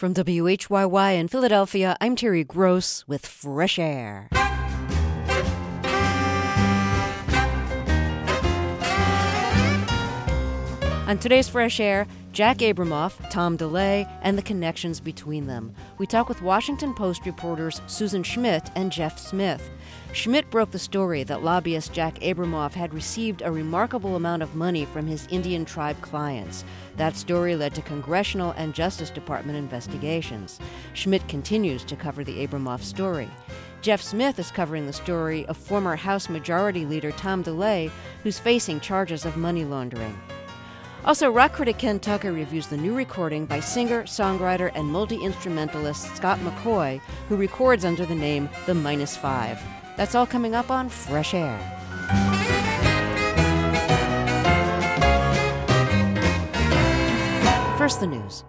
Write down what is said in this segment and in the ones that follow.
From WHYY in Philadelphia, I'm Terry Gross with Fresh Air. On today's Fresh Air, Jack Abramoff, Tom DeLay, and the connections between them. We talk with Washington Post reporters Susan Schmidt and Jeff Smith. Schmidt broke the story that lobbyist Jack Abramoff had received a remarkable amount of money from his Indian tribe clients. That story led to congressional and Justice Department investigations. Schmidt continues to cover the Abramoff story. Jeff Smith is covering the story of former House Majority Leader Tom DeLay, who's facing charges of money laundering. Also, rock critic Ken Tucker reviews the new recording by singer, songwriter, and multi-instrumentalist Scott McCaughey, who records under the name The Minus Five. That's all coming up on Fresh Air. First, the news.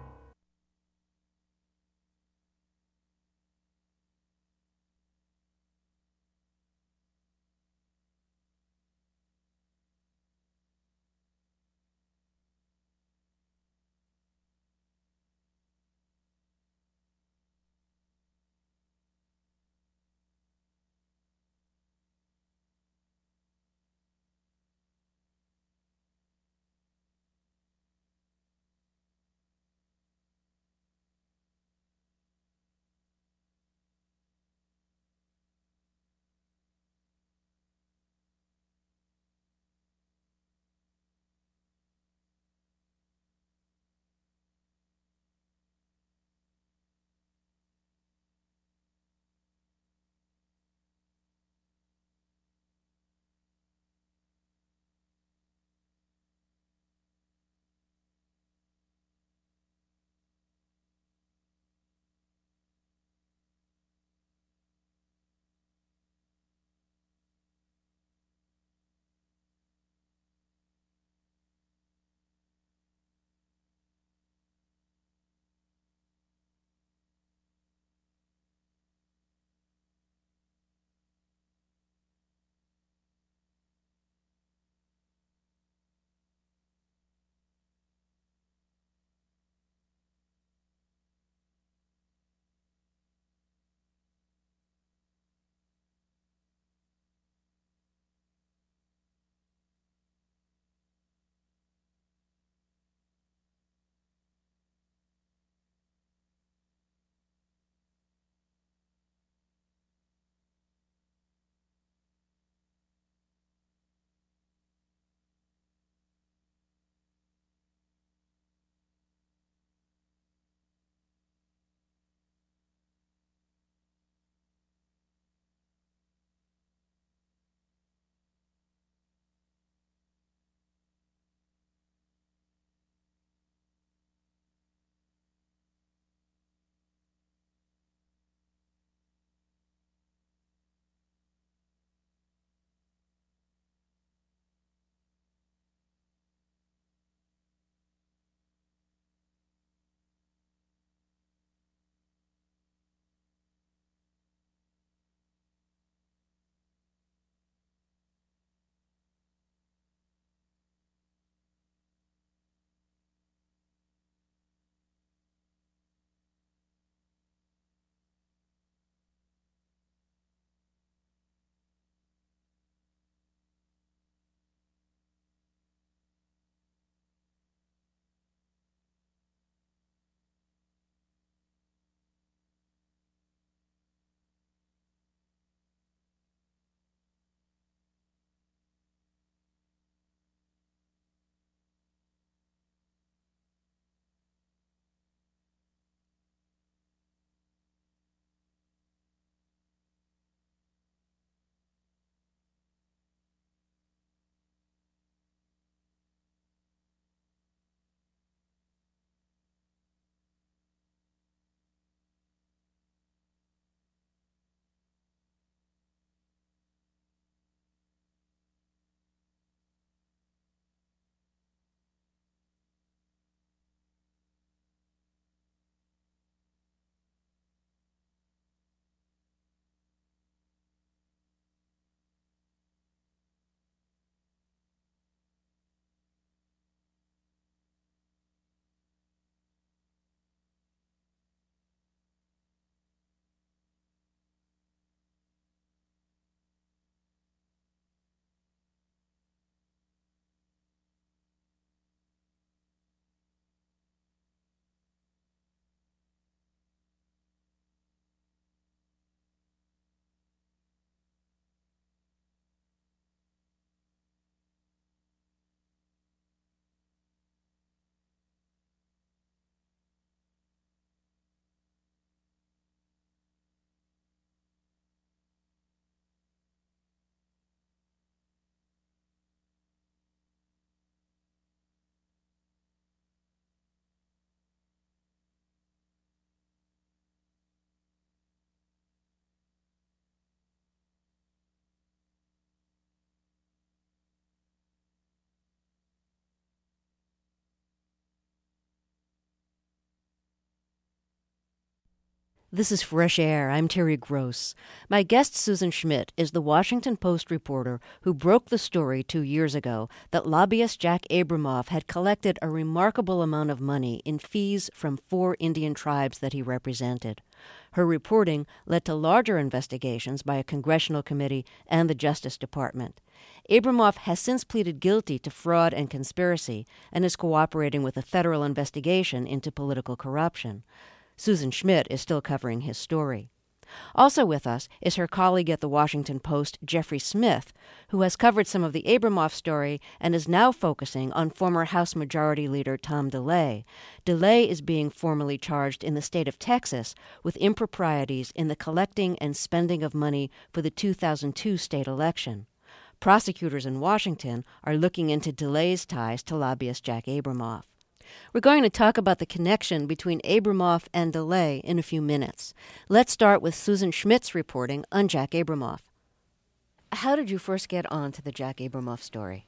This is Fresh Air. I'm Terry Gross. My guest, Susan Schmidt, is the Washington Post reporter who broke the story 2 years ago that lobbyist Jack Abramoff had collected a remarkable amount of money in fees from 4 Indian tribes that he represented. Her reporting led to larger investigations by a congressional committee and the Justice Department. Abramoff has since pleaded guilty to fraud and conspiracy and is cooperating with a federal investigation into political corruption. Susan Schmidt is still covering his story. Also with us is her colleague at the Washington Post, Jeffrey Smith, who has covered some of the Abramoff story and is now focusing on former House Majority Leader Tom DeLay. DeLay is being formally charged in the state of Texas with improprieties in the collecting and spending of money for the 2002 state election. Prosecutors in Washington are looking into DeLay's ties to lobbyist Jack Abramoff. We're going to talk about the connection between Abramoff and DeLay in a few minutes. Let's start with Susan Schmidt's reporting on Jack Abramoff. How did you first get on to the Jack Abramoff story?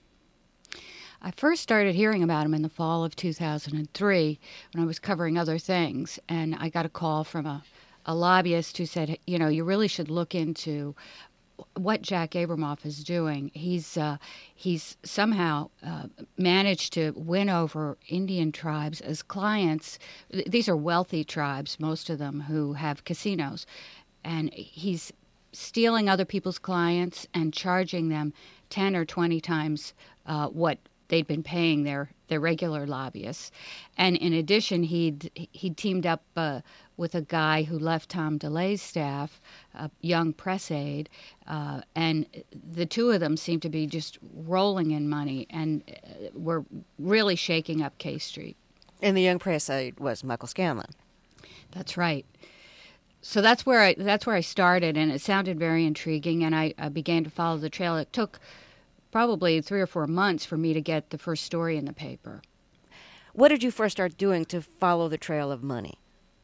I first started hearing about him in the fall of 2003 when I was covering other things, and I got a call from a lobbyist who said, you really should look into what Jack Abramoff is doing. He's somehow managed to win over Indian tribes as clients. These are wealthy tribes, most of them, who have casinos. And he's stealing other people's clients and charging them 10 or 20 times what they'd been paying their regular lobbyists. And in addition, he'd teamed up with a guy who left Tom DeLay's staff, a young press aide, and the two of them seemed to be just rolling in money and were really shaking up K Street. And the young press aide was Michael Scanlon. That's right. So that's where I started, and it sounded very intriguing, and I began to follow the trail. It took probably 3 or 4 months for me to get the first story in the paper. What did you first start doing to follow the trail of money?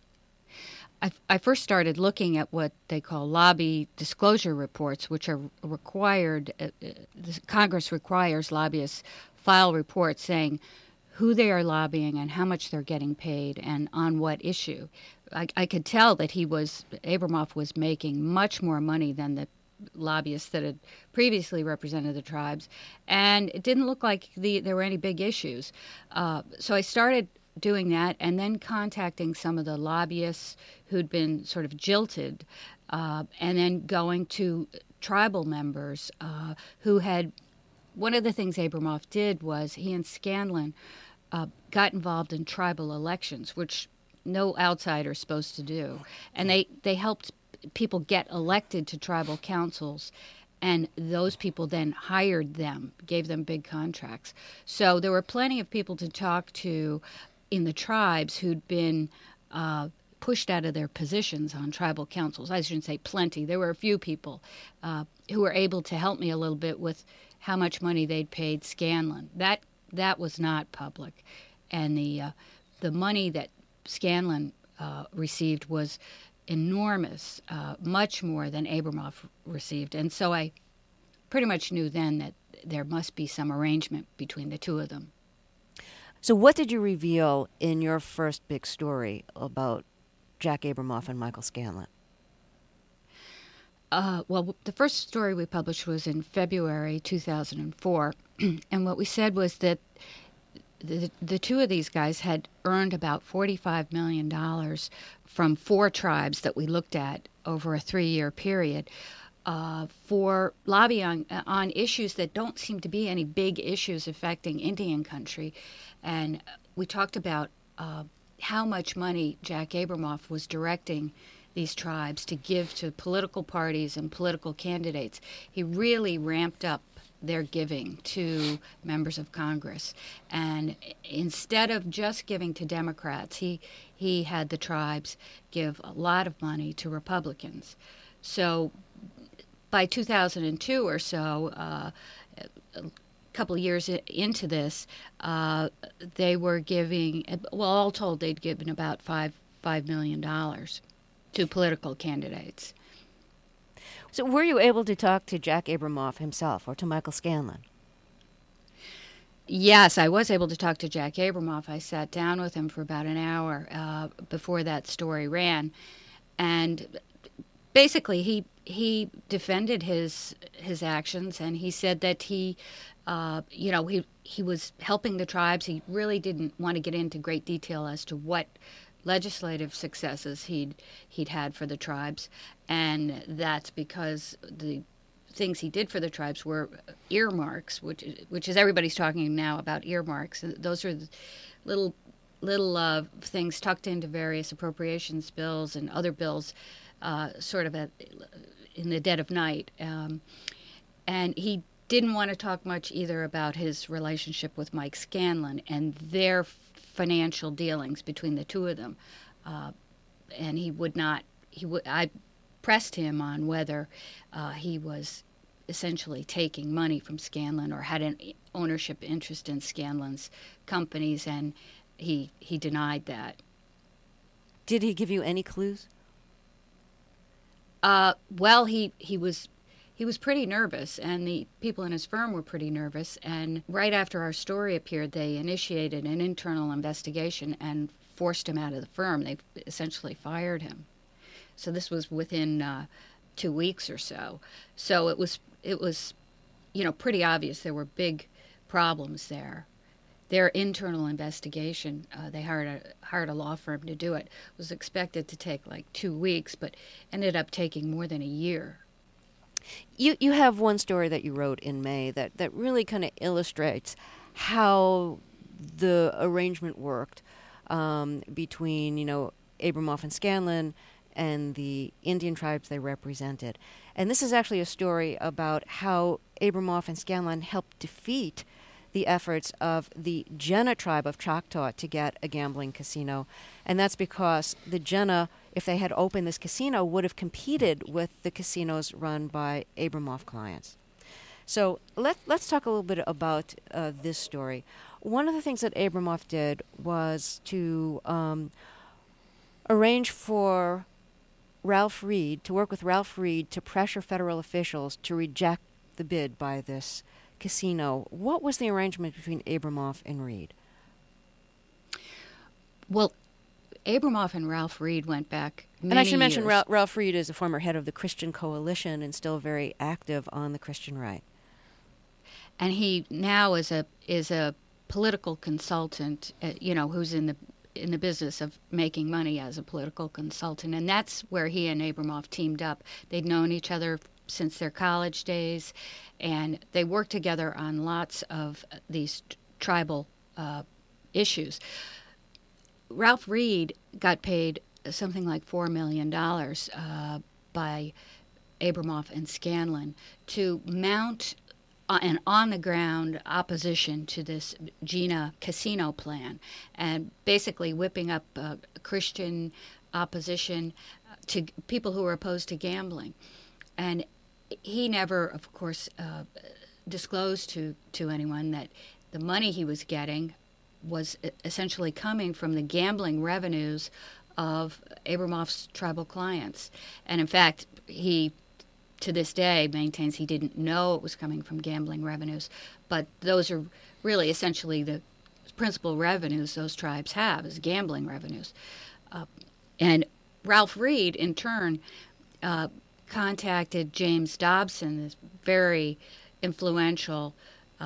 I first started looking at what they call lobby disclosure reports, which are required. Congress requires lobbyists file reports saying who they are lobbying and how much they're getting paid and on what issue. I could tell that Abramoff was making much more money than the lobbyists that had previously represented the tribes, and it didn't look like there were any big issues. So I started doing that and then contacting some of the lobbyists who'd been sort of jilted, and then going to tribal members who had. One of the things Abramoff did was he and Scanlon got involved in tribal elections, which no outsider's supposed to do, and they helped people get elected to tribal councils, and those people then hired them, gave them big contracts. So there were plenty of people to talk to in the tribes who'd been pushed out of their positions on tribal councils. I shouldn't say plenty. There were a few people who were able to help me a little bit with how much money they'd paid Scanlon. That was not public, and the money that Scanlon received was enormous, much more than Abramoff received. And so I pretty much knew then that there must be some arrangement between the two of them. So what did you reveal in your first big story about Jack Abramoff and Michael Scanlon? Well, the first story we published was in February 2004, and what we said was that the two of these guys had earned about $45 million from 4 tribes that we looked at over a 3-year period for lobbying on issues that don't seem to be any big issues affecting Indian country. And we talked about how much money Jack Abramoff was directing these tribes to give to political parties and political candidates. He really ramped up their giving to members of Congress. And instead of just giving to Democrats, he had the tribes give a lot of money to Republicans. So by 2002 or so, a couple of years into this, they were giving, well, all told, they'd given about $5 million to political candidates. So were you able to talk to Jack Abramoff himself or to Michael Scanlon? Yes, I was able to talk to Jack Abramoff. I sat down with him for about an hour before that story ran, and basically he defended his actions, and he said that he was helping the tribes. He really didn't want to get into great detail as to what legislative successes he'd had for the tribes, and that's because the things he did for the tribes were earmarks, which is everybody's talking now about earmarks. Those are the little things tucked into various appropriations bills and other bills, sort of in the dead of night. And he didn't want to talk much either about his relationship with Mike Scanlon and their financial dealings between the two of them. And he would not. I pressed him on whether he was essentially taking money from Scanlon or had an ownership interest in Scanlon's companies, and he denied that. Did he give you any clues? Well, he was pretty nervous, and the people in his firm were pretty nervous. And right after our story appeared, they initiated an internal investigation and forced him out of the firm. They essentially fired him. So this was within 2 weeks or so. So it was pretty obvious there were big problems there. Their internal investigation, they hired a law firm to do it, was expected to take like 2 weeks, but ended up taking more than a year. You have one story that you wrote in May that really kind of illustrates how the arrangement worked between, Abramoff and Scanlon and the Indian tribes they represented. And this is actually a story about how Abramoff and Scanlon helped defeat the efforts of the Jena tribe of Choctaw to get a gambling casino. And that's because the Jena, if they had opened this casino, would have competed with the casinos run by Abramoff clients. So let's talk a little bit about this story. One of the things that Abramoff did was to arrange for Ralph Reed, to work with Ralph Reed to pressure federal officials to reject the bid by this casino. What was the arrangement between Abramoff and Reed? Well, Abramoff and Ralph Reed went back many And I should years. mention Ralph Reed is a former head of the Christian Coalition and still very active on the Christian right. And he now is a political consultant, who's in the business of making money as a political consultant, and that's where he and Abramoff teamed up. They'd known each other since their college days, and they worked together on lots of these tribal issues. Ralph Reed got paid something like $4 million by Abramoff and Scanlon to mount an on-the-ground opposition to this Jena casino plan, and basically whipping up Christian opposition to people who were opposed to gambling. And he never, of course, disclosed to anyone that the money he was getting was essentially coming from the gambling revenues of Abramoff's tribal clients. And in fact, he to this day maintains he didn't know it was coming from gambling revenues, but those are really essentially the principal revenues those tribes have, is gambling revenues. And Ralph Reed, in turn, contacted James Dobson, this very influential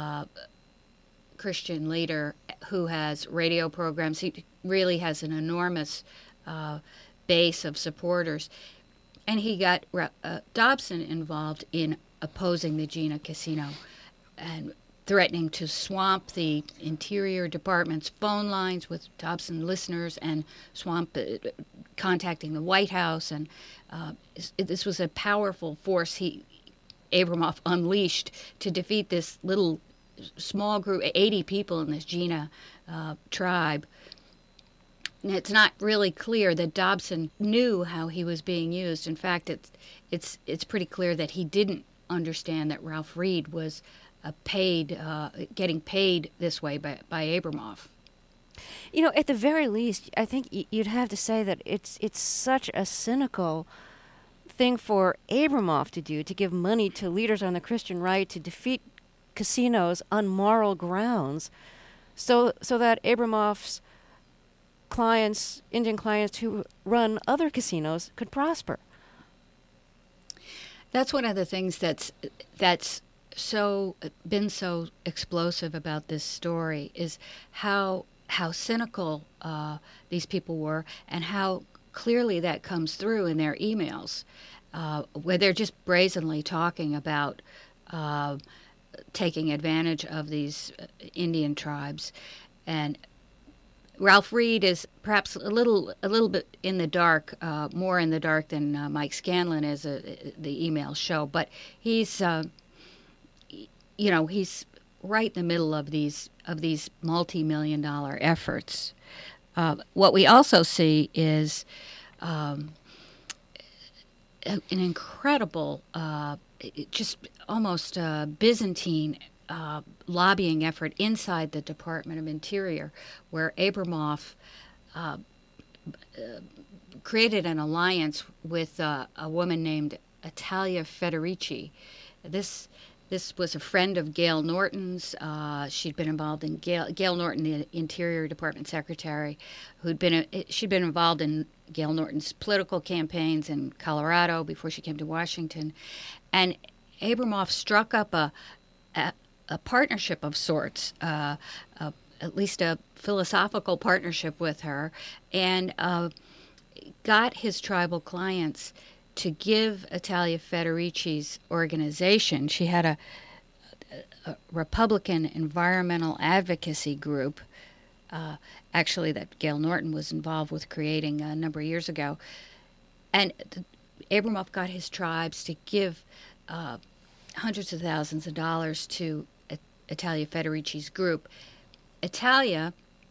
Christian leader who has radio programs. He really has an enormous base of supporters. And he got Dobson involved in opposing the Jena casino and threatening to swamp the Interior Department's phone lines with Dobson listeners and swamp contacting the White House. And this was a powerful force Abramoff unleashed to defeat this little small group, 80 people in this Jena tribe. And it's not really clear that Dobson knew how he was being used. In fact, it's pretty clear that he didn't understand that Ralph Reed was getting paid this way by Abramoff. At the very least, I think you'd have to say that it's such a cynical thing for Abramoff to do, to give money to leaders on the Christian right to defeat casinos on moral grounds, so that Abramoff's clients, Indian clients who run other casinos, could prosper. That's one of the things that's been so explosive about this story, is how cynical these people were, and how clearly that comes through in their emails, where they're just brazenly talking about taking advantage of these Indian tribes. And Ralph Reed is perhaps a little bit in the dark, more in the dark than Mike Scanlon is. The emails show, but he's he's right in the middle of these multi-million-dollar efforts. What we also see is an incredible, just almost Byzantine lobbying effort inside the Department of Interior, where Abramoff created an alliance with a woman named Italia Federici. This was a friend of Gail Norton's. She'd been involved in Gail Norton, the Interior Department Secretary, she'd been involved in Gail Norton's political campaigns in Colorado before she came to Washington, and Abramoff struck up a partnership of sorts, at least a philosophical partnership with her, and got his tribal clients to give Italia Federici's organization. She had a Republican environmental advocacy group, actually, that Gail Norton was involved with creating a number of years ago. And Abramoff got his tribes to give hundreds of thousands of dollars to Italia Federici's group. Italia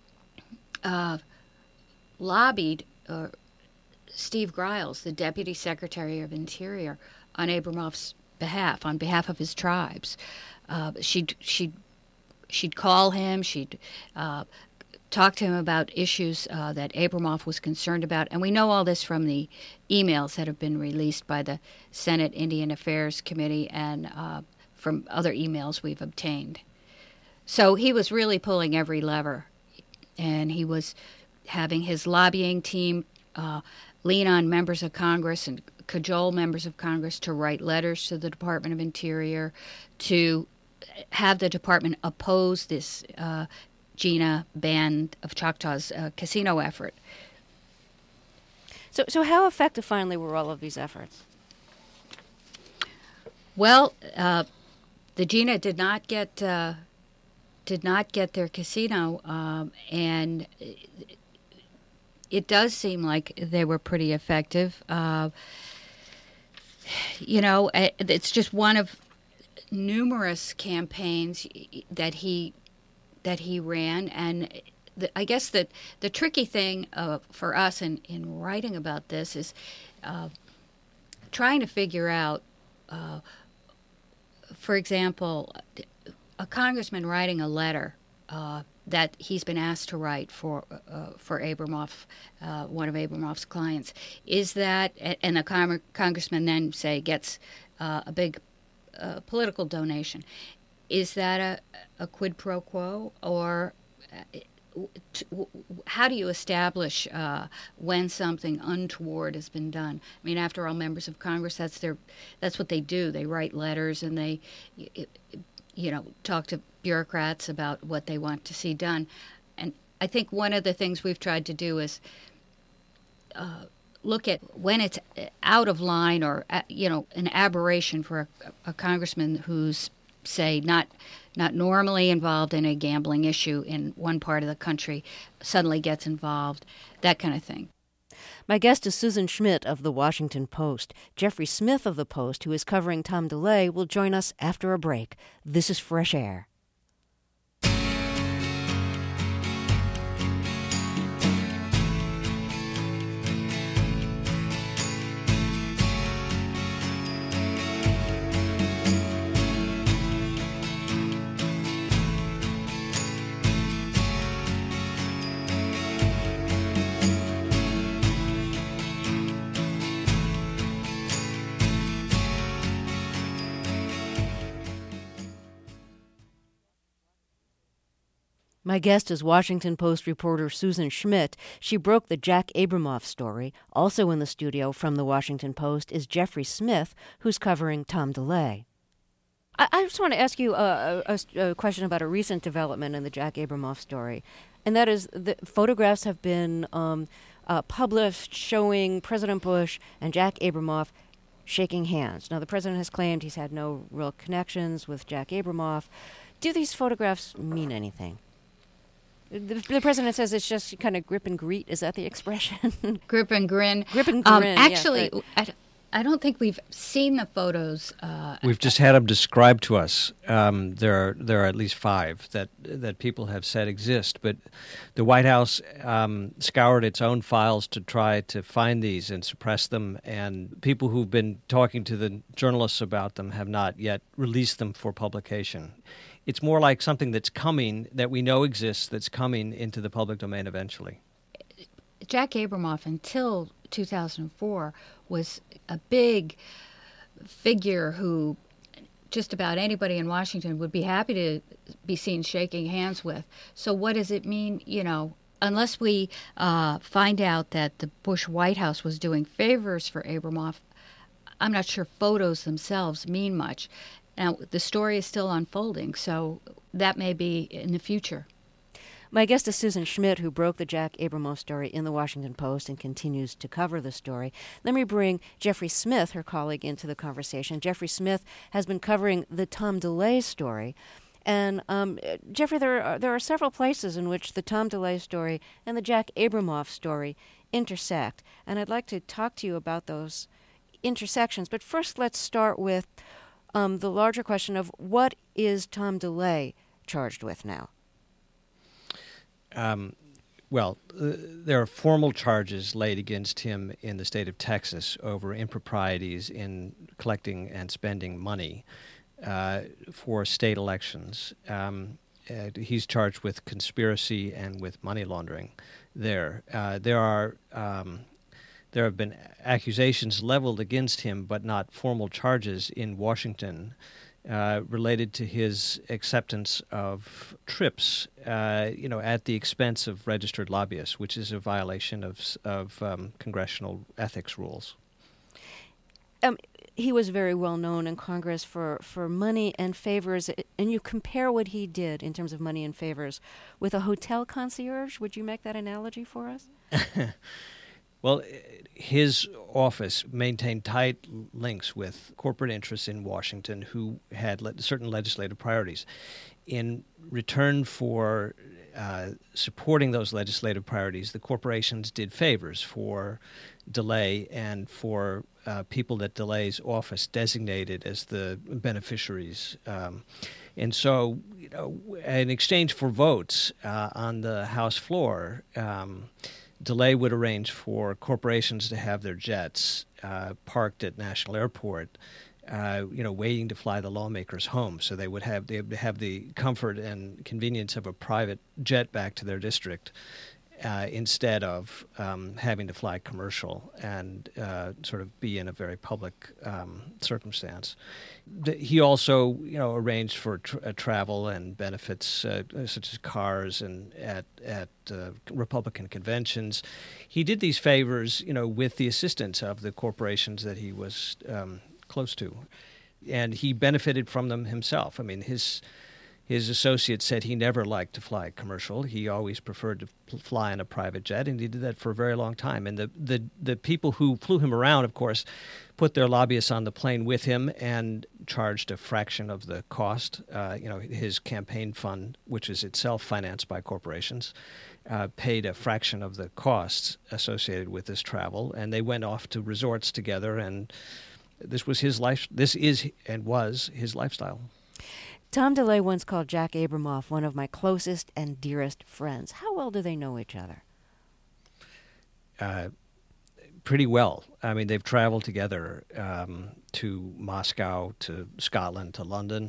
lobbied Steve Griles, the Deputy Secretary of Interior, on Abramoff's behalf, on behalf of his tribes. She'd call him, she'd talk to him about issues that Abramoff was concerned about, and we know all this from the emails that have been released by the Senate Indian Affairs Committee and from other emails we've obtained. So he was really pulling every lever, and he was having his lobbying team lean on members of Congress and cajole members of Congress to write letters to the Department of Interior, to have the department oppose this Jina Band of Choctaws casino effort. So how effective, finally, were all of these efforts? Well, the Jina did not get their casino, and it does seem like they were pretty effective. It's just one of numerous campaigns that he ran, and I guess that the tricky thing for us in writing about this is trying to figure out, for example, a congressman writing a letter that he's been asked to write for Abramoff, one of Abramoff's clients, is that, and the congressman then, say, gets a big political donation, is that a quid pro quo, or how do you establish when something untoward has been done? I mean, after all, members of Congress, that's what they do. They write letters and they talk to bureaucrats about what they want to see done. And I think one of the things we've tried to do is look at when it's out of line, or an aberration for a congressman who's, say, not normally involved in a gambling issue in one part of the country, suddenly gets involved, that kind of thing. My guest is Susan Schmidt of The Washington Post. Jeffrey Smith of The Post, who is covering Tom DeLay, will join us after a break. This is Fresh Air. My guest is Washington Post reporter Susan Schmitt. She broke the Jack Abramoff story. Also in the studio from the Washington Post is Jeffrey Smith, who's covering Tom DeLay. I just want to ask you a question about a recent development in the Jack Abramoff story, and that is the photographs have been published showing President Bush and Jack Abramoff shaking hands. Now, the president has claimed he's had no real connections with Jack Abramoff. Do these photographs mean anything? The president says it's just kind of grip and greet. Is that the expression? Grip and grin. Grip and grin. Actually, yeah, right. I don't think we've seen the photos. We've just had them described to us. There are at least 5 that people have said exist, but the White House scoured its own files to try to find these and suppress them, and people who've been talking to the journalists about them have not yet released them for publication. It's more like something that's coming, that we know exists, that's coming into the public domain eventually. Jack Abramoff, until 2004, was a big figure who just about anybody in Washington would be happy to be seen shaking hands with. So what does it mean, unless we find out that the Bush White House was doing favors for Abramoff, I'm not sure photos themselves mean much. Now, the story is still unfolding, so that may be in the future. My guest is Susan Schmitt, who broke the Jack Abramoff story in the Washington Post and continues to cover the story. Let me bring Jeffrey Smith, her colleague, into the conversation. Jeffrey Smith has been covering the Tom DeLay story. And, Jeffrey, there are several places in which the Tom DeLay story and the Jack Abramoff story intersect. And I'd like to talk to you about those intersections. But first, let's start with the larger question of what is Tom DeLay charged with now? There are formal charges laid against him in the state of Texas over improprieties in collecting and spending money for state elections. He's charged with conspiracy and with money laundering there. There have been accusations leveled against him, but not formal charges in Washington related to his acceptance of trips, at the expense of registered lobbyists, which is a violation of congressional ethics rules. He was very well known in Congress for money and favors, and you compare what he did in terms of money and favors with a hotel concierge. Would you make that analogy for us? Well, his office maintained tight links with corporate interests in Washington who had certain legislative priorities. In return for supporting those legislative priorities, the corporations did favors for DeLay and for people that DeLay's office designated as the beneficiaries. And so, in exchange for votes on the House floor, DeLay would arrange for corporations to have their jets parked at National Airport, waiting to fly the lawmakers home. So they would have the comfort and convenience of a private jet back to their district instead of having to fly commercial and sort of be in a very public circumstance. He also, arranged for travel and benefits such as cars and at Republican conventions. He did these favors, with the assistance of the corporations that he was close to, and he benefited from them himself. I mean, his associates said he never liked to fly commercial. He always preferred to fly in a private jet, and he did that for a very long time. And the people who flew him around, of course, put their lobbyists on the plane with him and charged a fraction of the cost. His campaign fund, which is itself financed by corporations, paid a fraction of the costs associated with this travel, and they went off to resorts together, and this was his life. This is and was his lifestyle. Tom DeLay once called Jack Abramoff one of my closest and dearest friends. How well do they know each other? Pretty well. I mean, they've traveled together to Moscow, to Scotland, to London.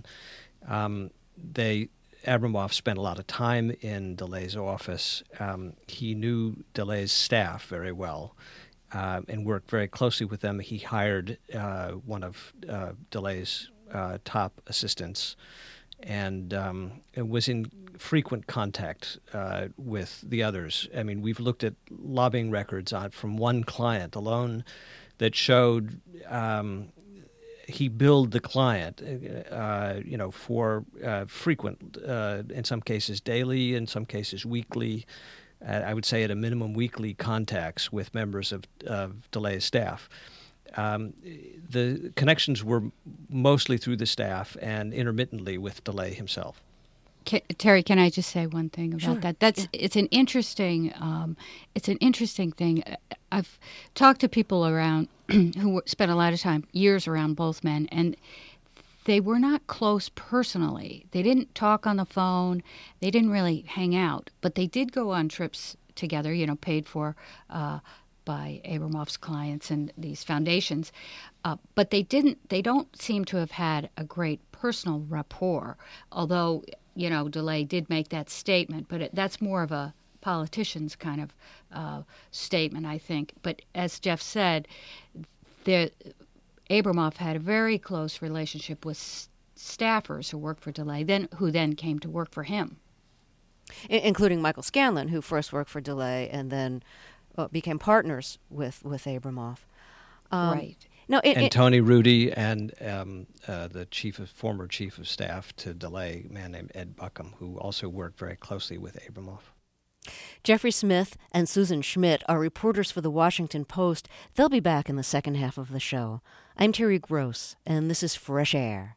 Abramoff spent a lot of time in DeLay's office. He knew DeLay's staff very well and worked very closely with them. He hired one of DeLay's top assistants and was in frequent contact with the others. I mean, we've looked at lobbying records from one client alone that showed he billed the client, for frequent, in some cases daily, in some cases weekly. I would say at a minimum weekly contacts with members of DeLay's staff. The connections were mostly through the staff and intermittently with DeLay himself. Terry, can I just say one thing about that? It's an interesting thing. I've talked to people around who spent a lot of time, years around both men, and they were not close personally. They didn't talk on the phone. They didn't really hang out, but they did go on trips together, paid for by Abramoff's clients and these foundations. But they don't seem to have had a great personal rapport, although, DeLay did make that statement, but that's more of a politician's kind of statement, I think. But as Jeff said, Abramoff had a very close relationship with staffers who worked for DeLay, who then came to work for him. Including Michael Scanlon, who first worked for DeLay and then became partners with Abramoff. Right. No, Tony Rudy and the former chief of staff to DeLay, a man named Ed Buckham, who also worked very closely with Abramoff. Jeffrey Smith and Susan Schmidt are reporters for The Washington Post. They'll be back in the second half of the show. I'm Terry Gross, and this is Fresh Air.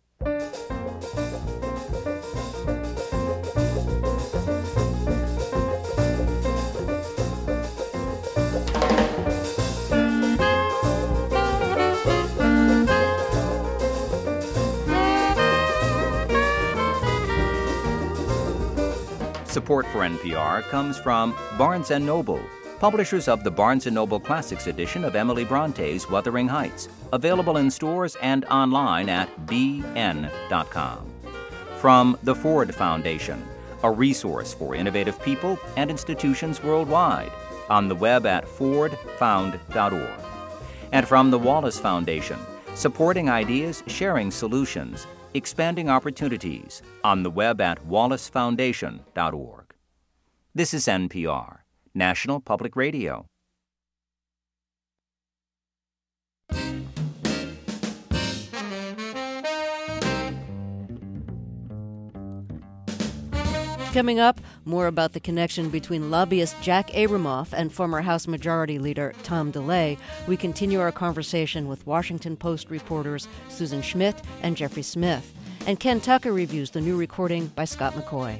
Support for NPR comes from Barnes & Noble, publishers of the Barnes & Noble Classics edition of Emily Bronte's Wuthering Heights, available in stores and online at bn.com. From the Ford Foundation, a resource for innovative people and institutions worldwide, on the web at fordfound.org. And from the Wallace Foundation, supporting ideas, sharing solutions, expanding opportunities, on the web at wallacefoundation.org. This is NPR, National Public Radio. Coming up, more about the connection between lobbyist Jack Abramoff and former House Majority Leader Tom DeLay. We continue our conversation with Washington Post reporters Susan Schmidt and Jeffrey Smith. And Ken Tucker reviews the new recording by Scott McCoy.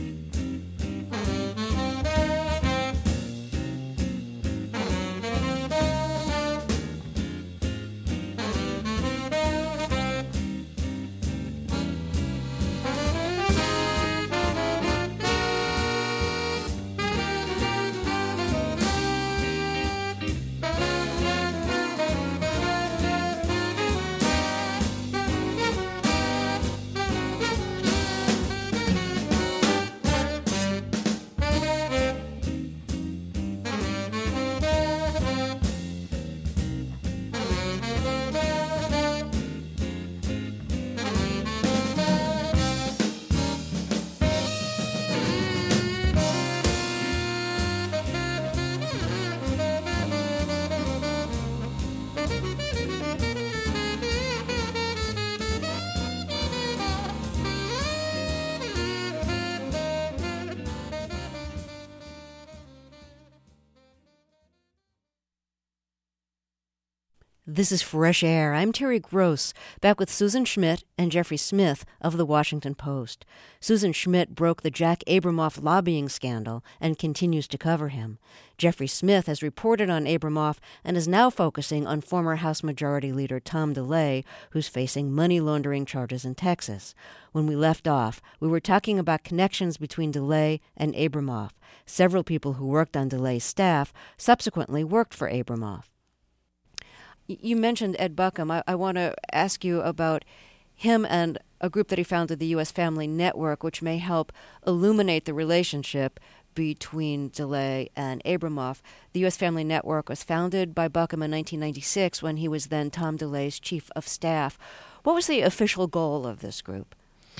This is Fresh Air. I'm Terry Gross, back with Susan Schmidt and Jeffrey Smith of The Washington Post. Susan Schmidt broke the Jack Abramoff lobbying scandal and continues to cover him. Jeffrey Smith has reported on Abramoff and is now focusing on former House Majority Leader Tom DeLay, who's facing money laundering charges in Texas. When we left off, we were talking about connections between DeLay and Abramoff. Several people who worked on DeLay's staff subsequently worked for Abramoff. You mentioned Ed Buckham. I want to ask you about him and a group that he founded, the U.S. Family Network, which may help illuminate the relationship between DeLay and Abramoff. The U.S. Family Network was founded by Buckham in 1996 when he was then Tom DeLay's chief of staff. What was the official goal of this group?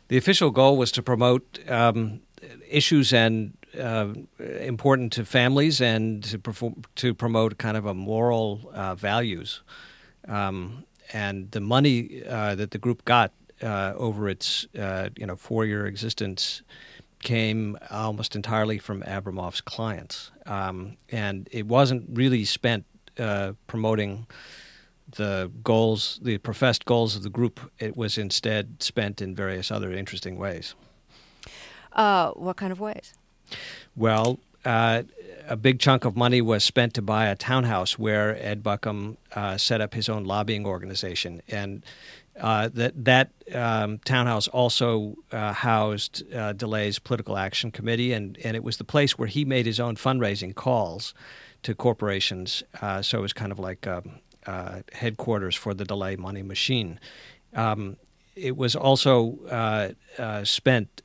The official goal was to promote issues and important to families and to promote kind of a moral values. And the money that the group got over its 4-year existence came almost entirely from Abramoff's clients, and it wasn't really spent promoting the goals, the professed goals of the group. It was instead spent in various other interesting ways. What kind of ways? Well, a big chunk of money was spent to buy a townhouse where Ed Buckham set up his own lobbying organization, and that townhouse also housed DeLay's political action committee, and it was the place where he made his own fundraising calls to corporations. So it was kind of like headquarters for the DeLay money machine. It was also spent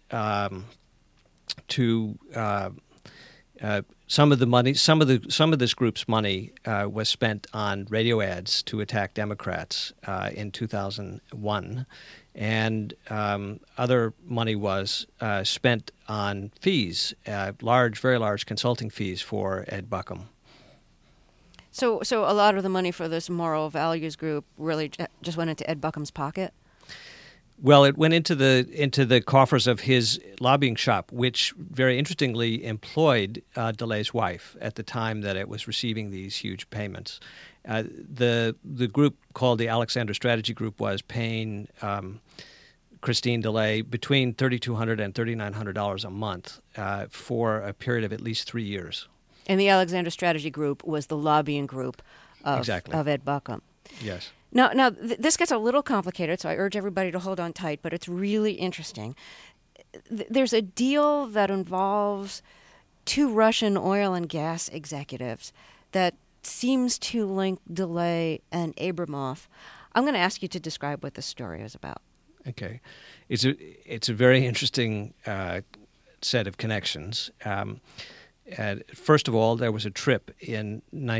to some of the money, some of this group's money was spent on radio ads to attack Democrats in 2001, and other money was spent on fees, very large consulting fees for Ed Buckham. So a lot of the money for this moral values group really just went into Ed Buckham's pocket? Well, it went into the coffers of his lobbying shop, which very interestingly employed DeLay's wife at the time that it was receiving these huge payments. The group called the Alexander Strategy Group was paying Christine DeLay between $3,200 and $3,900 a month for a period of at least 3 years. And the Alexander Strategy Group was the lobbying group of Ed Buckham. Yes. Now, this gets a little complicated, so I urge everybody to hold on tight, but it's really interesting. There's a deal that involves 2 Russian oil and gas executives that seems to link DeLay and Abramoff. I'm going to ask you to describe what this story is about. Okay. It's a very interesting set of connections. First of all, there was a trip in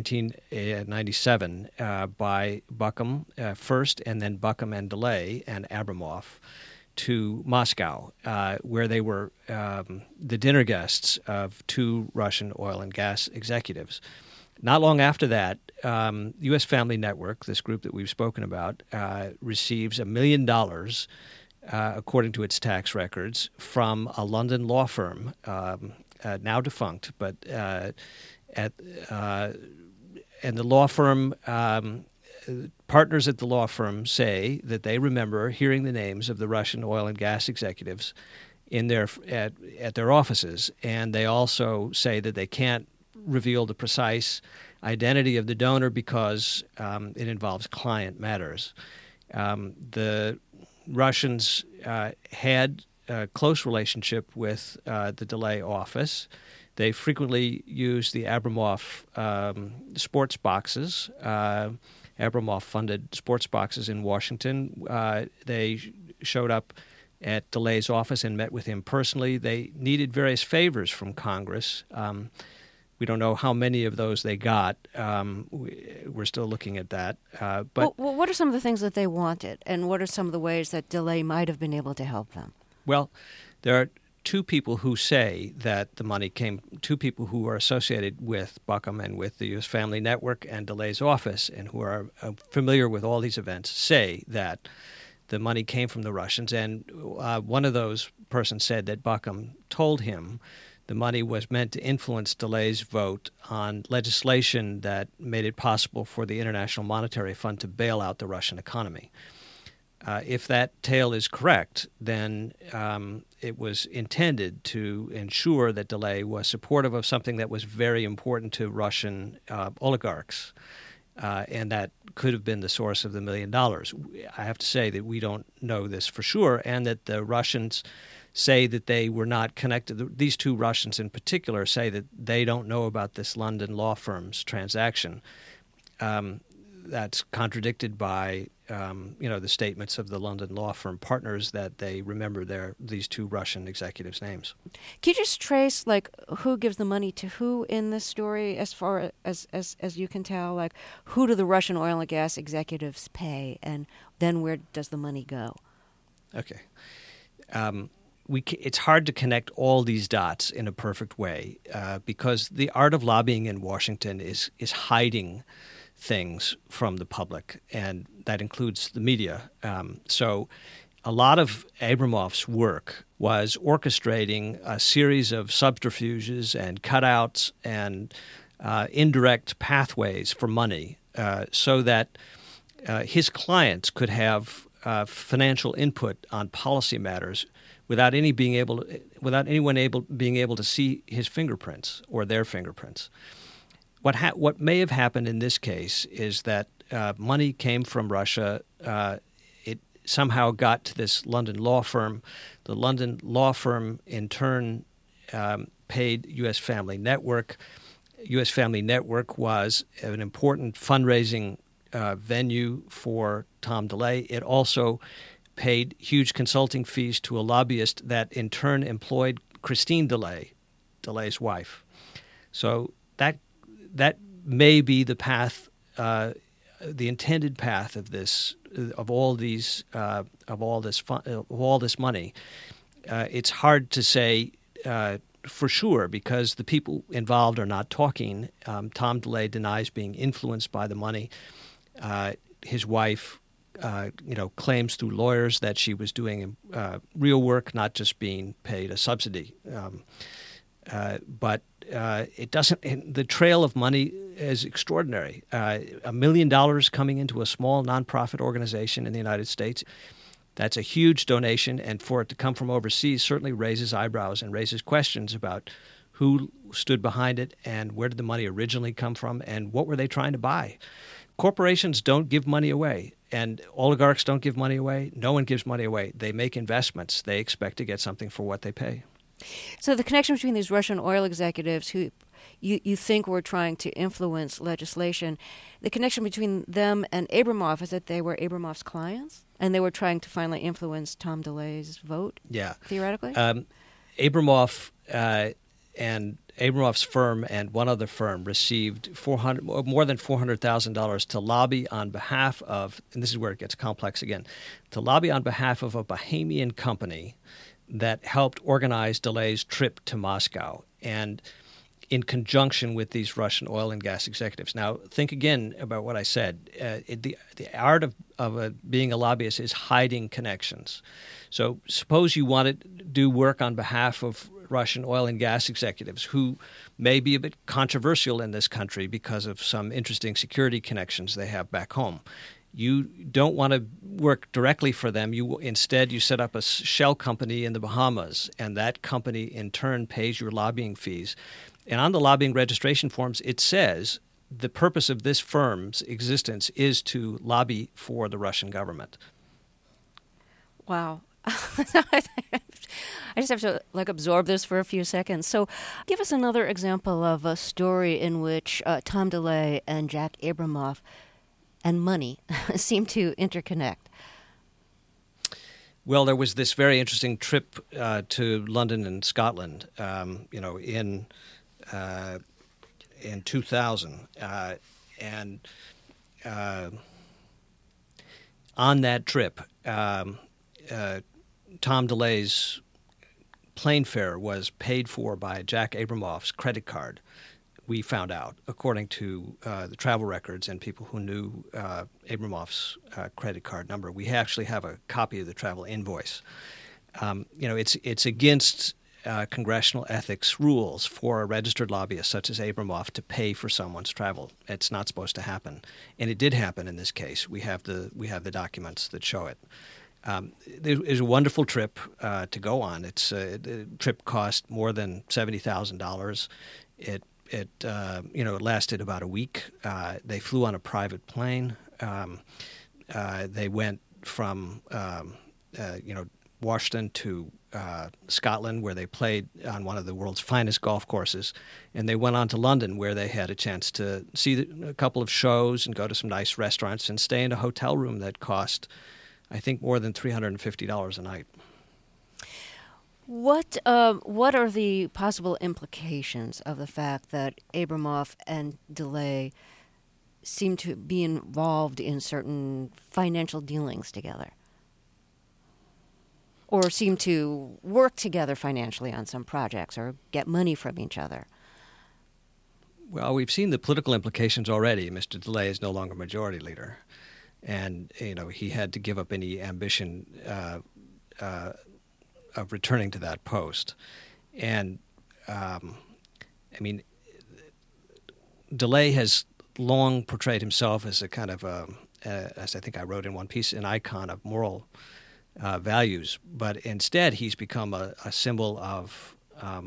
1997 by Buckham first, and then Buckham and DeLay and Abramoff to Moscow, where they were the dinner guests of 2 Russian oil and gas executives. Not long after that, U.S. Family Network, this group that we've spoken about, receives $1 million, according to its tax records, from a London law firm, now defunct, but and the law firm, partners at the law firm say that they remember hearing the names of the Russian oil and gas executives in at their offices, and they also say that they can't reveal the precise identity of the donor because it involves client matters. The Russians had a close relationship with the DeLay office. They frequently used the Abramoff sports boxes, Abramoff-funded sports boxes in Washington. They showed up at DeLay's office and met with him personally. They needed various favors from Congress. We don't know how many of those they got. We're still looking at that. But what are some of the things that they wanted, and what are some of the ways that DeLay might have been able to help them? Well, there are 2 people who say that the money came, 2 people who are associated with Buckham and with the U.S. Family Network and DeLay's office and who are familiar with all these events say that the money came from the Russians. And one of those persons said that Buckham told him the money was meant to influence DeLay's vote on legislation that made it possible for the International Monetary Fund to bail out the Russian economy. If that tale is correct, then it was intended to ensure that DeLay was supportive of something that was very important to Russian oligarchs, and that could have been the source of the $1 million. I have to say that we don't know this for sure, and that the Russians say that they were not connected. These 2 Russians in particular say that they don't know about this London law firm's transaction. That's contradicted by the statements of the London law firm partners that they remember these 2 Russian executives' names. Can you just trace who gives the money to who in this story, as far as you can tell? Who do the Russian oil and gas executives pay, and then where does the money go? Okay. it's hard to connect all these dots in a perfect way because the art of lobbying in Washington is hiding things from the public, and that includes the media. So a lot of Abramoff's work was orchestrating a series of subterfuges and cutouts and indirect pathways for money so that his clients could have financial input on policy matters without anyone being able to see his fingerprints or their fingerprints. What may have happened in this case is that money came from Russia. It somehow got to this London law firm. The London law firm, in turn, paid U.S. Family Network. U.S. Family Network was an important fundraising venue for Tom DeLay. It also paid huge consulting fees to a lobbyist that in turn employed Christine DeLay, DeLay's wife. So that may be the path, the intended path of all this money. It's hard to say for sure because the people involved are not talking. Tom DeLay denies being influenced by the money. His wife claims through lawyers that she was doing real work, not just being paid a subsidy. But it doesn't. The trail of money is extraordinary. $1 million coming into a small nonprofit organization in the United States. That's a huge donation, and for it to come from overseas certainly raises eyebrows and raises questions about who stood behind it and where did the money originally come from and what were they trying to buy. Corporations don't give money away, and oligarchs don't give money away. No one gives money away. They make investments. They expect to get something for what they pay. So the connection between these Russian oil executives who you think were trying to influence legislation, the connection between them and Abramoff is that they were Abramoff's clients and they were trying to finally influence Tom DeLay's vote, theoretically? Abramoff and Abramoff's firm and one other firm received more than $400,000 to lobby on behalf of, and this is where it gets complex again, to lobby on behalf of a Bahamian company that helped organize DeLay's trip to Moscow and in conjunction with these Russian oil and gas executives. Now, think again about what I said. The art of being a lobbyist is hiding connections. So suppose you want to do work on behalf of Russian oil and gas executives who may be a bit controversial in this country because of some interesting security connections they have back home. You don't want to work directly for them. Instead, you set up a shell company in the Bahamas, and that company in turn pays your lobbying fees. And on the lobbying registration forms, it says the purpose of this firm's existence is to lobby for the Russian government. Wow. I just have to absorb this for a few seconds. So give us another example of a story in which Tom DeLay and Jack Abramoff and money seem to interconnect. Well, there was this very interesting trip to London and Scotland, in 2000, and on that trip, Tom DeLay's plane fare was paid for by Jack Abramoff's credit card. We found out, according to the travel records and people who knew Abramoff's credit card number. We actually have a copy of the travel invoice. It's against congressional ethics rules for a registered lobbyist such as Abramoff to pay for someone's travel. It's not supposed to happen, and it did happen in this case. We have the documents that show it. It was a wonderful trip to go on. The trip cost more than $70,000. It lasted about a week. They flew on a private plane. They went from Washington to Scotland, where they played on one of the world's finest golf courses, and they went on to London, where they had a chance to see a couple of shows and go to some nice restaurants and stay in a hotel room that cost, I think, more than $350 a night. What are the possible implications of the fact that Abramoff and DeLay seem to be involved in certain financial dealings together? or seem to work together financially on some projects or get money from each other. Well, we've seen the political implications already. Mr. DeLay is no longer majority leader, and he had to give up any ambition of returning to that post. And DeLay has long portrayed himself as a kind of, as I think I wrote in one piece, an icon of moral values, but instead he's become a symbol of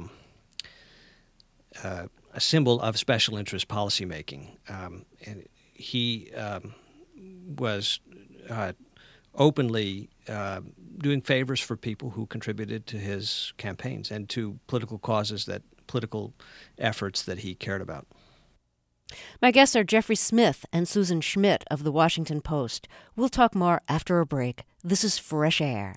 special interest policymaking. And he was openly doing favors for people who contributed to his campaigns and to political efforts that he cared about. My guests are Jeffrey Smith and Susan Schmidt of The Washington Post. We'll talk more after a break. This is Fresh Air.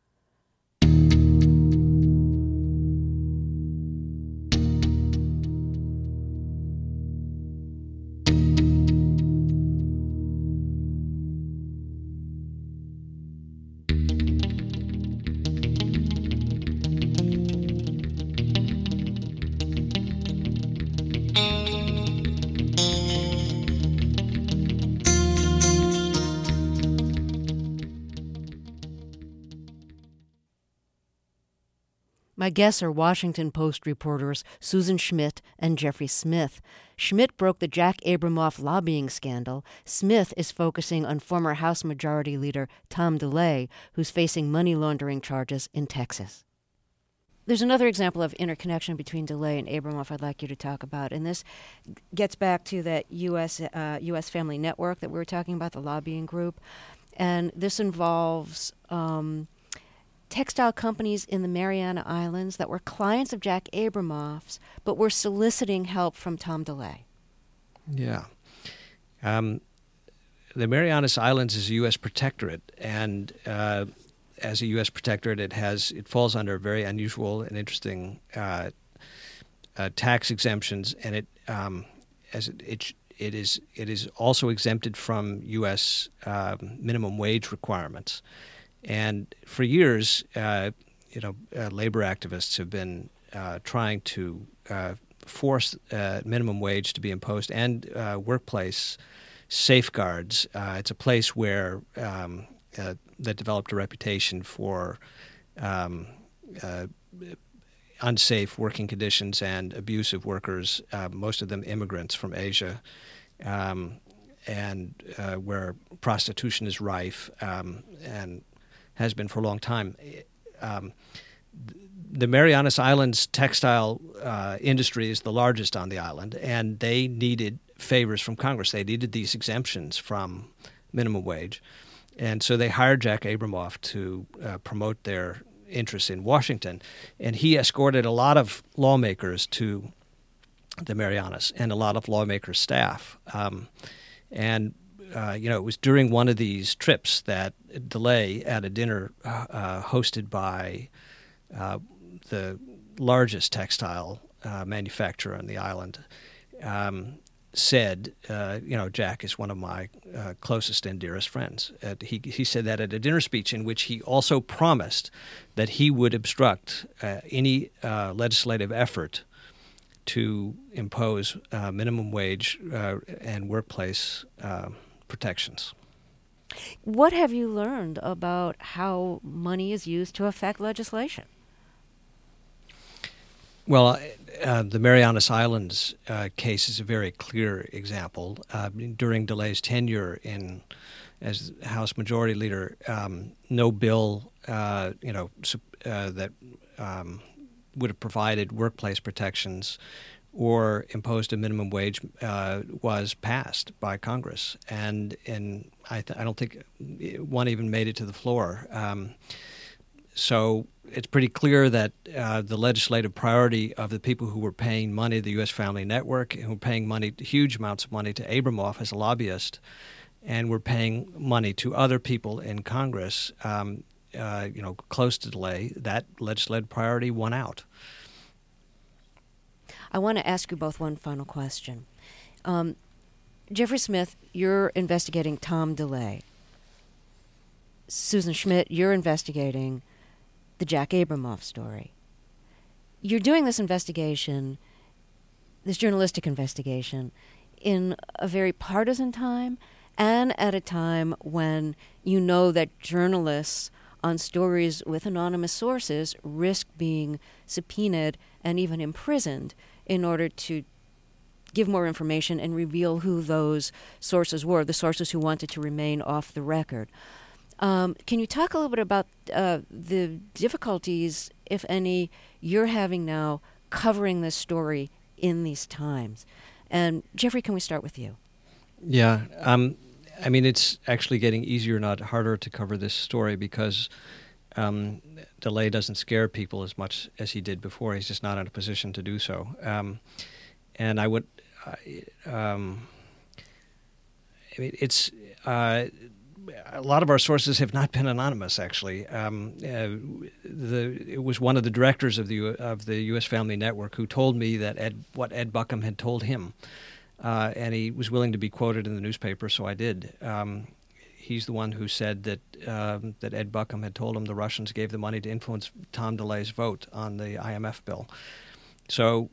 My guests are Washington Post reporters Susan Schmidt and Jeffrey Smith. Schmidt broke the Jack Abramoff lobbying scandal. Smith is focusing on former House Majority Leader Tom DeLay, who's facing money laundering charges in Texas. There's another example of interconnection between DeLay and Abramoff I'd like you to talk about, and this gets back to that U.S. Family Network that we were talking about, the lobbying group, and this involves textile companies in the Mariana Islands that were clients of Jack Abramoff's, but were soliciting help from Tom DeLay. Yeah. The Marianas Islands is a U.S. protectorate, and as a U.S. protectorate, it falls under very unusual and interesting tax exemptions, and it is also exempted from U.S. Minimum wage requirements. And for years, labor activists have been trying to force minimum wage to be imposed and workplace safeguards. It's a place where that developed a reputation for unsafe working conditions and abusive workers, most of them immigrants from Asia, and where prostitution is rife and has been for a long time. The Marianas Islands textile industry is the largest on the island, and they needed favors from Congress. They needed these exemptions from minimum wage. And so they hired Jack Abramoff to promote their interests in Washington. And he escorted a lot of lawmakers to the Marianas and a lot of lawmakers' staff. It was during one of these trips that DeLay, at a dinner hosted by the largest textile manufacturer on the island, said, Jack is one of my closest and dearest friends. He said that at a dinner speech in which he also promised that he would obstruct any legislative effort to impose minimum wage and workplace protections. What have you learned about how money is used to affect legislation? Well, the Marianas Islands case is a very clear example. During DeLay's tenure as House Majority Leader, no bill that would have provided workplace protections or imposed a minimum wage was passed by Congress, and I don't think one even made it to the floor. So it's pretty clear that the legislative priority of the people who were paying money to the U.S. Family Network, who were paying huge amounts of money to Abramoff as a lobbyist, and were paying money to other people in Congress, close to DeLay, that legislative priority won out. I want to ask you both one final question. Jeffrey Smith, you're investigating Tom DeLay. Susan Schmidt, you're investigating the Jack Abramoff story. You're doing this investigation, this journalistic investigation, in a very partisan time and at a time when you know that journalists on stories with anonymous sources risk being subpoenaed and even imprisoned in order to give more information and reveal who those sources were, the sources who wanted to remain off the record. Can you talk a little bit about the difficulties, if any, you're having now covering this story in these times? And Jeffrey, can we start with you? Yeah. I mean, it's actually getting easier, not harder, to cover this story because DeLay doesn't scare people as much as he did before. He's just not in a position to do so. And I would, I mean, it's a lot of our sources have not been anonymous. Actually, it was one of the directors of the U.S. Family Network who told me that what Ed Buckham had told him. And he was willing to be quoted in the newspaper, so I did. He's the one who said that Ed Buckham had told him the Russians gave the money to influence Tom DeLay's vote on the IMF bill. So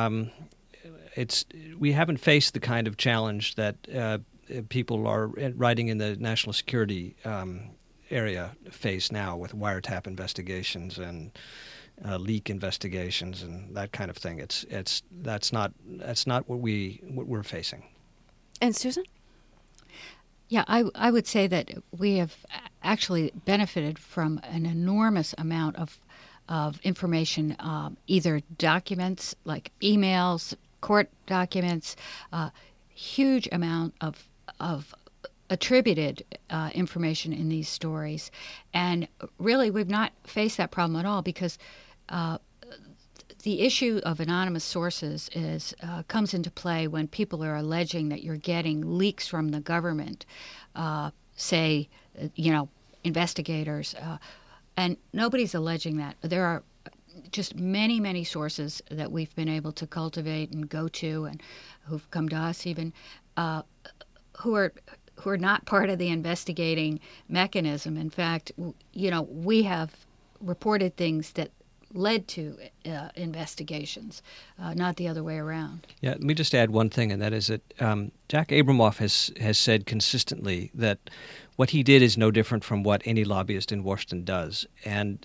we haven't faced the kind of challenge that people are writing in the national security area face now with wiretap investigations and leak investigations and that kind of thing. That's not what we're facing. And Susan? Yeah, I would say that we have actually benefited from an enormous amount of information, either documents like emails, court documents, huge amount of attributed information in these stories. And really, we've not faced that problem at all because the issue of anonymous sources comes into play when people are alleging that you're getting leaks from the government, say, investigators, and nobody's alleging that. There are just many, many sources that we've been able to cultivate and go to, and who've come to us even, who are not part of the investigating mechanism. In fact, we have reported things that led to investigations, not the other way around. Yeah, let me just add one thing, and that is that Jack Abramoff has said consistently that what he did is no different from what any lobbyist in Washington does. And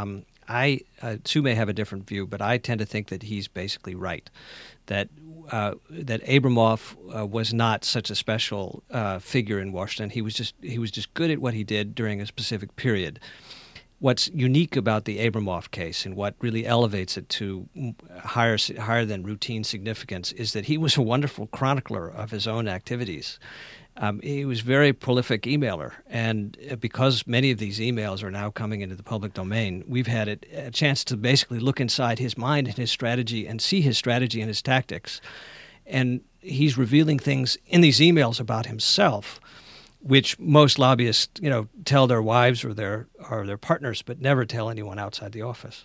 Sue may have a different view, but I tend to think that he's basically right, that Abramoff was not such a special figure in Washington. He was just good at what he did during a specific period. What's unique about the Abramoff case and what really elevates it to higher than routine significance is that he was a wonderful chronicler of his own activities. He was a very prolific emailer, and because many of these emails are now coming into the public domain, we've had a chance to basically look inside his mind and his strategy and see his strategy and his tactics. And he's revealing things in these emails about himself, which most lobbyists, tell their wives or their partners, but never tell anyone outside the office.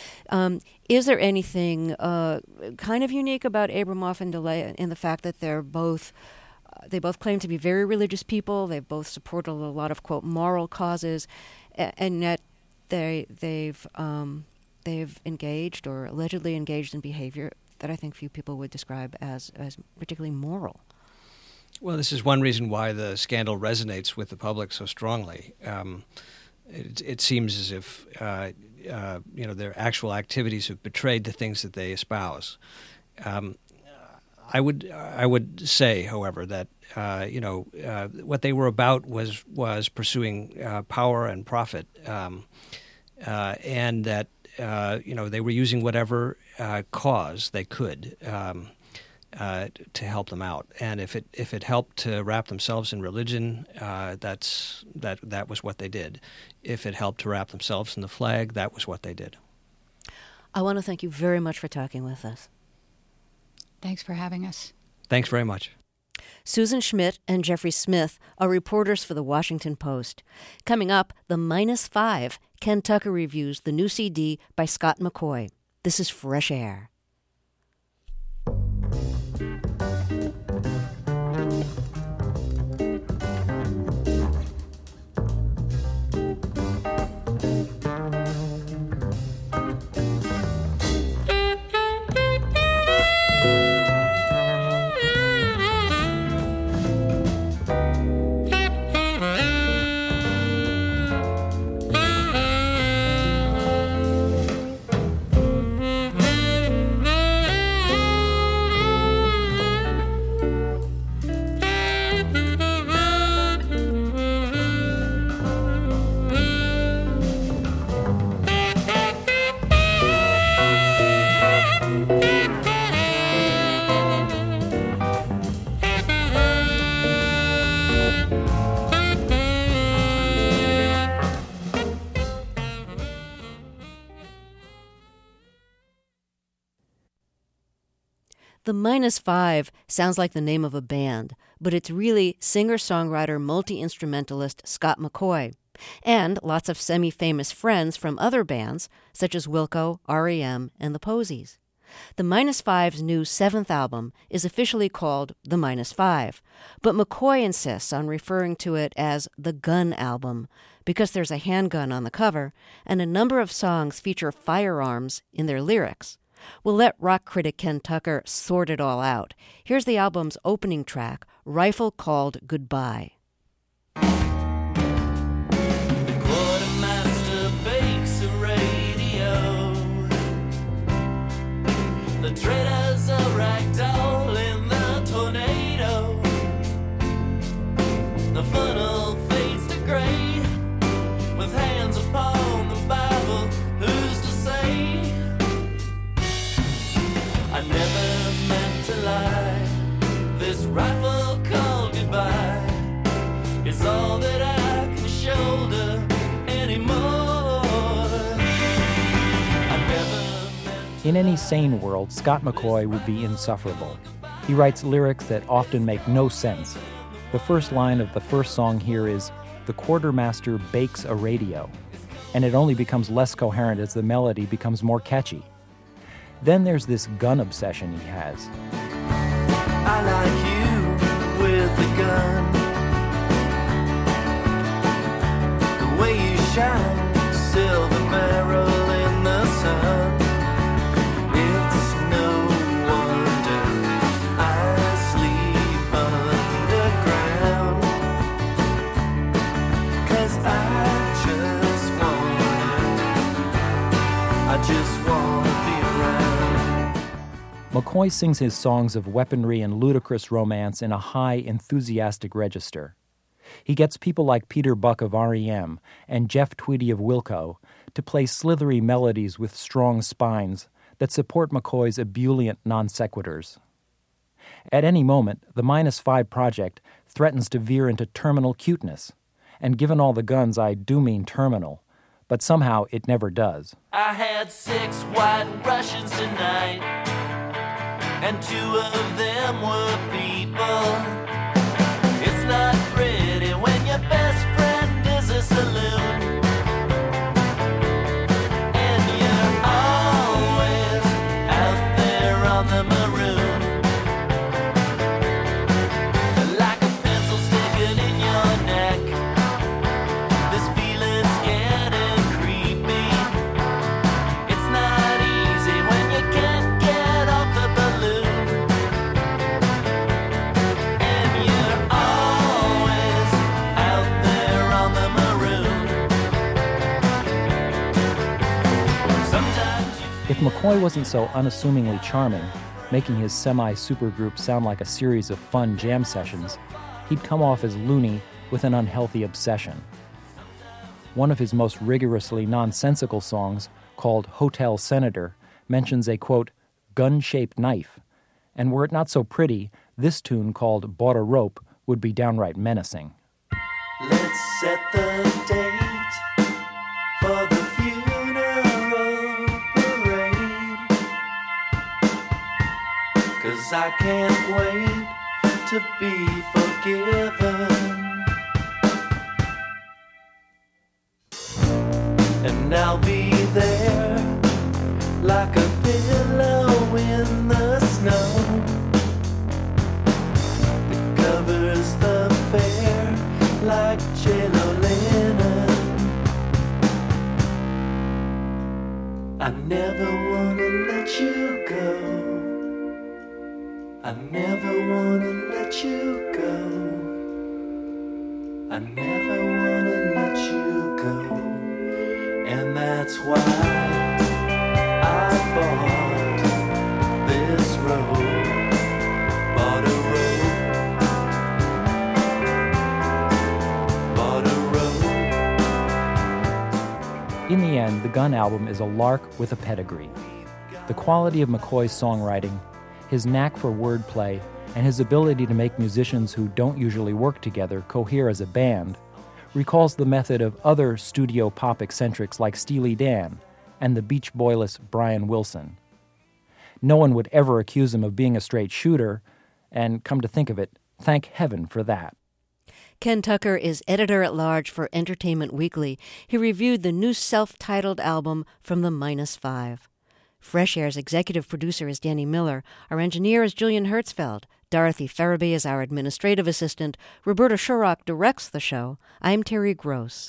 Is there anything kind of unique about Abramoff and DeLay in the fact that they both claim to be very religious people? They've both supported a lot of, quote, moral causes, and yet they've engaged or allegedly engaged in behavior that I think few people would describe as particularly moral. Well, this is one reason why the scandal resonates with the public so strongly. It seems as if their actual activities have betrayed the things that they espouse. I would say, however, that what they were about was pursuing power and profit, and that they were using whatever cause they could to help them out. And if it helped to wrap themselves in religion, that was what they did. If it helped to wrap themselves in the flag, that was what they did. I want to thank you very much for talking with us. Thanks for having us. Thanks very much. Susan Schmidt and Jeffrey Smith are reporters for The Washington Post. Coming up, the -5, Ken Tucker reviews the new CD by Scott McCaughey. This is Fresh Air. The -5 sounds like the name of a band, but it's really singer-songwriter, multi-instrumentalist Scott McCaughey, and lots of semi-famous friends from other bands, such as Wilco, R.E.M., and the Posies. The -5's new 7th album is officially called The -5, but McCaughey insists on referring to it as the Gun Album because there's a handgun on the cover, and a number of songs feature firearms in their lyrics. We'll let rock critic Ken Tucker sort it all out. Here's the album's opening track, Rifle Called Goodbye. Quartermaster bakes a radio. The traders are ragdoll in the tornado. The funnel fades to gray. With hands upon the Bible, who's to say? I never meant to lie. This rifle called goodbye is all that I can shoulder anymore. I never meant In any sane world, Scott McCaughey would be insufferable. He writes lyrics that often make no sense. The first line of the first song here is, "The quartermaster bakes a radio," and it only becomes less coherent as the melody becomes more catchy. Then there's this gun obsession he has. I like you with the gun. The way you shine, silver barrel in the sun. It's no wonder I sleep underground. 'Cause I just wanna be around. McCaughey sings his songs of weaponry and ludicrous romance in a high, enthusiastic register. He gets people like Peter Buck of R.E.M. and Jeff Tweedy of Wilco to play slithery melodies with strong spines that support McCaughey's ebullient non sequiturs. At any moment, the -5 project threatens to veer into terminal cuteness, and given all the guns, I do mean terminal, but somehow it never does. I had 6 white Russians tonight, and 2 of them were people. It's not pretty when your best friend is a saloon, and you're always out there on the maroon, like a pencil sticking in your neck. This feeling's getting creepy. It's not easy when you can't get off the balloon, and you're always out there on the maroon. Sometimes you If McCaughey wasn't so unassumingly charming, making his semi-supergroup sound like a series of fun jam sessions, he'd come off as loony with an unhealthy obsession. One of his most rigorously nonsensical songs, called Hotel Senator, mentions a, quote, gun-shaped knife, and were it not so pretty, this tune called Bought a Rope would be downright menacing. Let's set the date for the funeral parade, 'cause I can't wait to be forgiven. And I'll be there like a pillow in the snow that covers the fair like J.Lo linen. I never wanna let you go. I never wanna let you go. I never wanna let you go. And that's why I bought this road. Bought a road. In the end, the Gun album is a lark with a pedigree. The quality of McCaughey's songwriting, his knack for wordplay, and his ability to make musicians who don't usually work together cohere as a band recalls the method of other studio pop eccentrics like Steely Dan and the Beach Boyless Brian Wilson. No one would ever accuse him of being a straight shooter, and come to think of it, thank heaven for that. Ken Tucker is editor-at-large for Entertainment Weekly. He reviewed the new self-titled album From the -5. Fresh Air's executive producer is Danny Miller. Our engineer is Julian Hertzfeld. Dorothy Ferraby is our administrative assistant. Roberta Shurrock directs the show. I'm Terry Gross.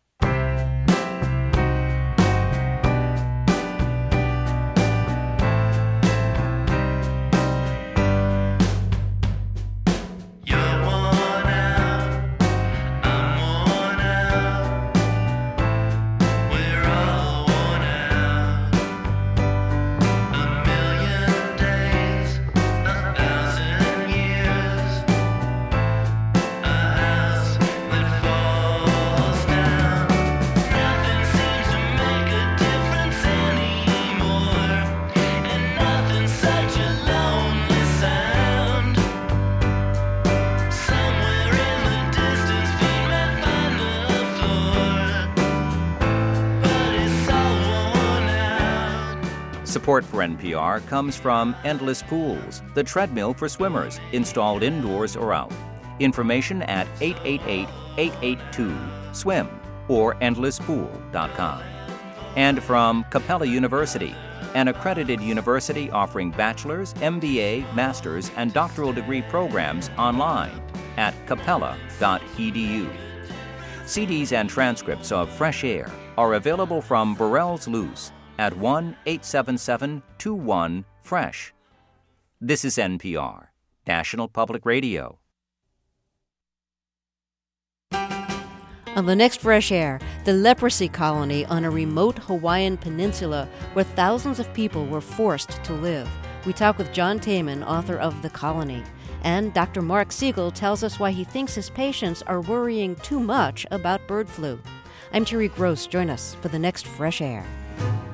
Support for NPR comes from Endless Pools, the treadmill for swimmers, installed indoors or out. Information at 888-882-SWIM or endlesspool.com. And from Capella University, an accredited university offering bachelor's, MBA, master's, and doctoral degree programs online at capella.edu. CDs and transcripts of Fresh Air are available from Burrell's Loose at 1-877-21-FRESH. This is NPR, National Public Radio. On the next Fresh Air, the leprosy colony on a remote Hawaiian peninsula where thousands of people were forced to live. We talk with John Tayman, author of The Colony. And Dr. Mark Siegel tells us why he thinks his patients are worrying too much about bird flu. I'm Terry Gross. Join us for the next Fresh Air.